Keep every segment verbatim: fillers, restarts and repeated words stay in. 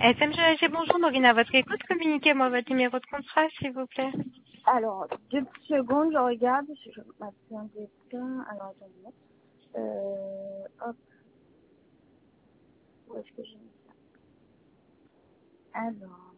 S M G A G, bonjour, Maureen, à votre écoute. Communiquez-moi votre numéro de contrat, s'il vous plaît. Alors, deux petites secondes, je regarde. Je m'attendais pas. Alors, attendez. Euh, hop. Où est-ce que j'ai mis ça? Alors.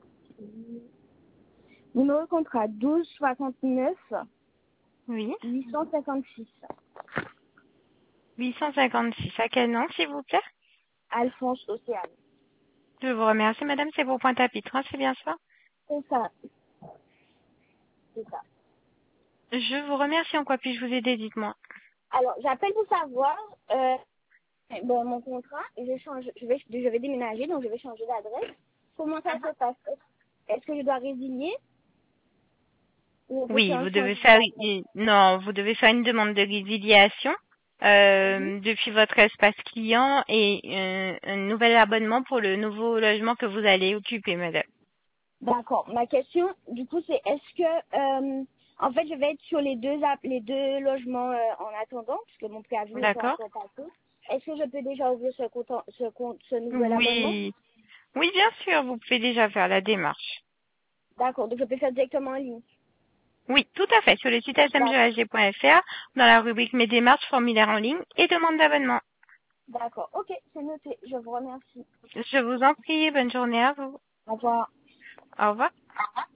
Numéro de contrat douze soixante-neuf Oui. huit cent cinquante-six. huit cent cinquante-six. À quel nom, s'il vous plaît? Alphonse Océane. Je vous remercie, madame. C'est pour Pointe-à-Pitre, hein, c'est bien ça? C'est ça. C'est ça. Je vous remercie. En quoi puis-je vous aider? Dites-moi. Alors, j'appelle pour savoir, euh, bon, mon contrat, je change, je vais, je vais déménager, donc je vais changer d'adresse. Comment ça se passe? Est-ce que je dois résilier ou on peut Oui, faire un vous devez changement faire, d'adresse? non, vous devez faire une demande de résiliation Mhm. euh, depuis votre espace client et euh, un nouvel abonnement pour le nouveau logement que vous allez occuper, madame. D'accord. Ma question, du coup, c'est est-ce que, euh, en fait, je vais être sur les deux app- les deux logements euh, en attendant, puisque mon préavis n'est pas D'accord? encore passé. Est-ce que je peux déjà ouvrir ce compte, en- ce compte, ce nouvel abonnement? Oui. Oui, bien sûr, vous pouvez déjà faire la démarche. D'accord. Donc, je peux faire directement en ligne. Oui, tout à fait, sur le site D'ac- s m g a g point f r, dans la rubrique Mes démarches, formulaire en ligne et demande d'abonnement. D'accord. Ok, c'est noté. Je vous remercie. Je vous en prie, bonne journée à vous. Au revoir. Au revoir.